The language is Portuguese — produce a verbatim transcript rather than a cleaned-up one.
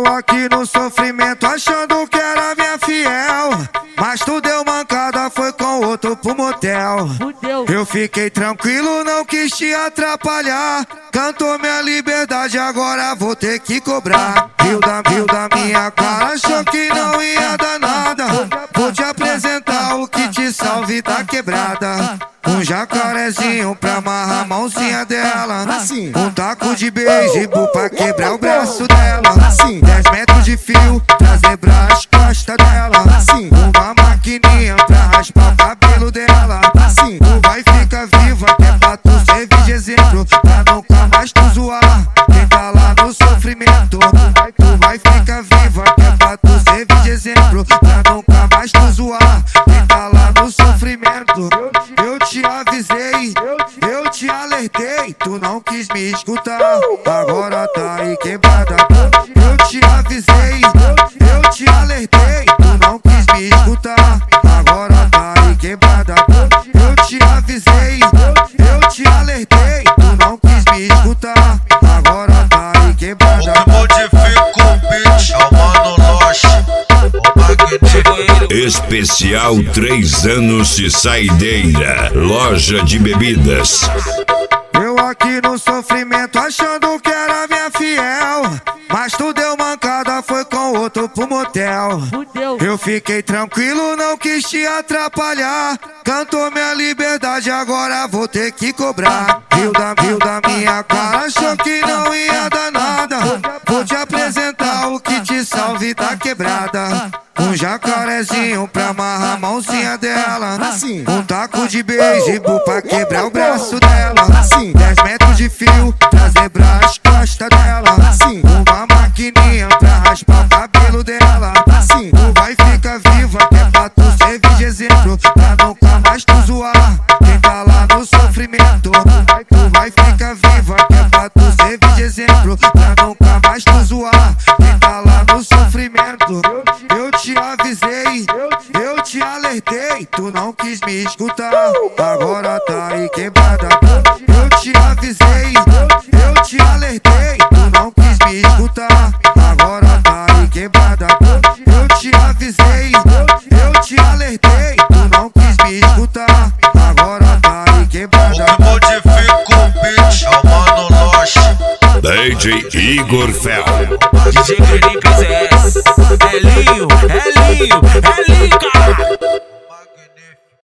Eu aqui no sofrimento achando que era minha fiel, mas tu deu mancada, foi com outro pro motel. Eu fiquei tranquilo, não quis te atrapalhar. Cantou minha liberdade, agora vou ter que cobrar. Viu da, viu da minha cara, achou que não ia dar nada. Vou te apresentar o que te salve da quebrada. Um jacarezinho pra amarrar a mãozinha dela. Um taco de beisebol pra quebrar o braço dela. Dez metros de fio pra zebrar as costas dela. Uma maquininha pra raspar o cabelo dela. Tu vai ficar viva, que é pra tu servir de exemplo, pra nunca mais tu zoar quem tá lá no sofrimento. Tu vai ficar viva, que é pra tu servir de exemplo, pra nunca mais tu zoar quem tá lá no sofrimento. Eu te avisei, eu te alertei, tu não quis me escutar, agora tá aí quebrada. Eu te avisei, eu te alertei, tu não quis me escutar, agora tá aí quebrada. Eu te avisei, eu te alertei, tu não quis me escutar, agora tá aí quebrada. O que modifica o beat é o Mano Loche, o magnífico. Especial três anos de saideira, loja de bebidas. Eu aqui no sofrimento achando que era minha fiel, mas tu deu mancada, foi com outro pro motel. Eu fiquei tranquilo, não quis te atrapalhar. Cantou minha liberdade, agora vou ter que cobrar. Viu da, viu da minha cara, achou que não ia dar nada. Vou te apresentar o que te salve da quebrada. Um jacarezinho pra amarrar a mãozinha dela. Um taco de beisebol pra quebrar o braço dela. Dez metros de fio pra zebrar as costas dela. Uma maquininha pra raspar o cabelo dela. Tu vai ficar viva, que é pra tu servir de exemplo, pra nunca mais tu zoar quem tá lá no sofrimento. Tu vai ficar viva, que é pra tu servir de exemplo, pra nunca mais tu zoar quem tá lá no sofrimento. Eu te avisei, eu te alertei, tu não quis me escutar, agora tá aí quebrada. Eu te avisei, eu te alertei, tu não quis me escutar, agora tá aí quebrada. Eu te avisei, eu te alertei, tu não quis me escutar, agora tá aí quebrada. O que modifica o beat é o Mano Loche, D J Igor Fel. D J Felipe Zé, é Linho, é Linho, é Linho, cara.